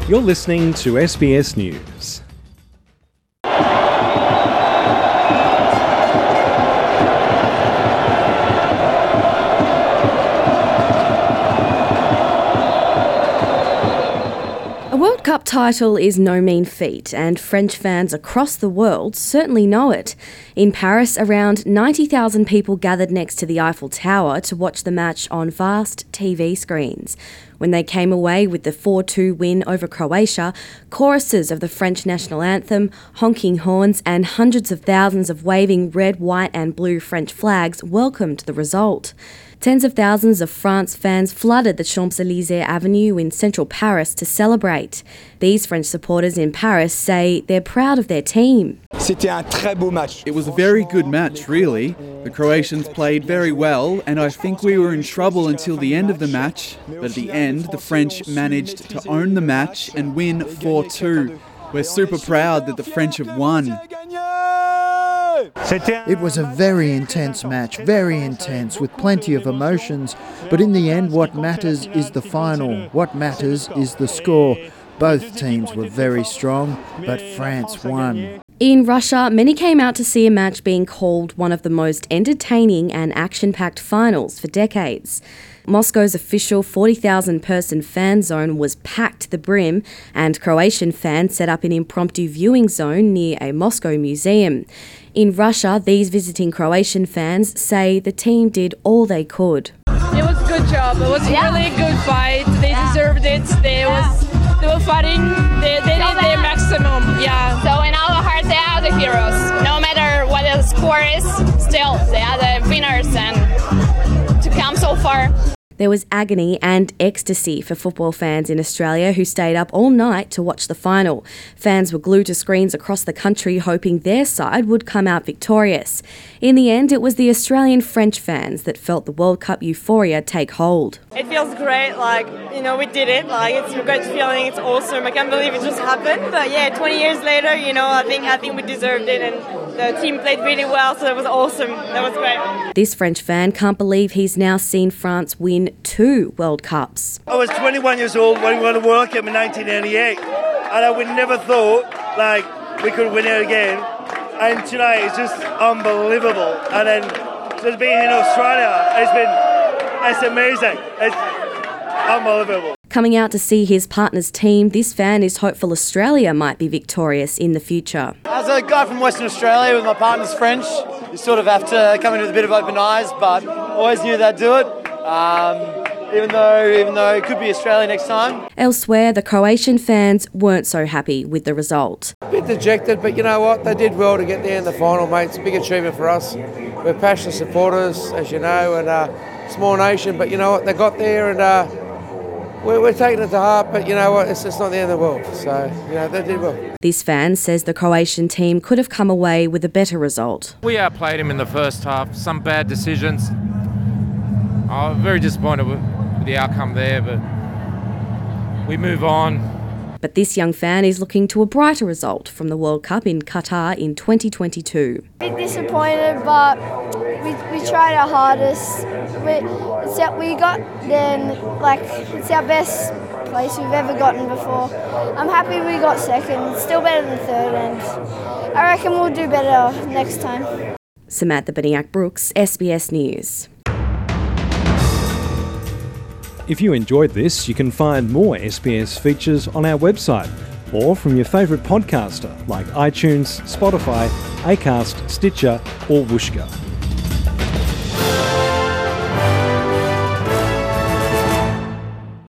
You're listening to SBS News. A World Cup title is no mean feat, and French fans across the world certainly know it. In Paris, around 90,000 people gathered next to the Eiffel Tower to watch the match on vast TV screens. When they came away with the 4-2 win over Croatia, choruses of the French national anthem, honking horns and hundreds of thousands of waving red, white and blue French flags welcomed the result. Tens of thousands of France fans flooded the Champs-Élysées Avenue in central Paris to celebrate. These French supporters in Paris say they're proud of their team. It was a very good match, really. The Croatians played very well, and I think we were in trouble until the end of the match. But at the end, the French managed to own the match and win 4-2. We're super proud that the French have won. It was a very intense match, very intense, with plenty of emotions. But in the end, what matters is the final. What matters is the score. Both teams were very strong, but France won. In Russia, many came out to see a match being called one of the most entertaining and action-packed finals for decades. Moscow's official 40,000-person fan zone was packed to the brim, and Croatian fans set up an impromptu viewing zone near a Moscow museum. In Russia, these visiting Croatian fans say the team did all they could. It was a good job. It was really a good fight. They deserved it. They were fighting. They did their maximum. Yeah. So in our hearts, they are the heroes. No matter what the score is, still they are the winners, and to come so far. There was agony and ecstasy for football fans in Australia who stayed up all night to watch the final. Fans were glued to screens across the country hoping their side would come out victorious. In the end, it was the Australian French fans that felt the World Cup euphoria take hold. It feels great. We did it. It's a great feeling. It's awesome. I can't believe it just happened. But yeah, 20 years later, I think we deserved it, and the team played really well, so it was awesome. That was great. This French fan can't believe he's now seen France win 2 World Cups. I was 21 years old when we won the World Cup in 1998, and I would never thought we could win it again. And tonight is just unbelievable. And then just being in Australia, it's amazing. It's unbelievable. Coming out to see his partner's team, this fan is hopeful Australia might be victorious in the future. As a guy from Western Australia with my partner's French, you sort of have to come in with a bit of open eyes, but always knew they'd do it. Even though it could be Australia next time. Elsewhere, the Croatian fans weren't so happy with the result. A bit dejected, but you know what? They did well to get there in the final, mate. It's a big achievement for us. We're passionate supporters, as you know, and small nation, but you know what? They got there, and we're taking it to heart, but you know what? It's not the end of the world. So, they did well. This fan says the Croatian team could have come away with a better result. We outplayed him in the first half. Some bad decisions. I'm very disappointed with the outcome there, but we move on. But this young fan is looking to a brighter result from the World Cup in Qatar in 2022. A bit disappointed, but we tried our hardest. It's our best place we've ever gotten before. I'm happy we got second. It's still better than third, and I reckon we'll do better next time. Samantha Beniak-Brooks, SBS News. If you enjoyed this, you can find more SBS features on our website or from your favourite podcaster like iTunes, Spotify, Acast, Stitcher or Whooshkaa.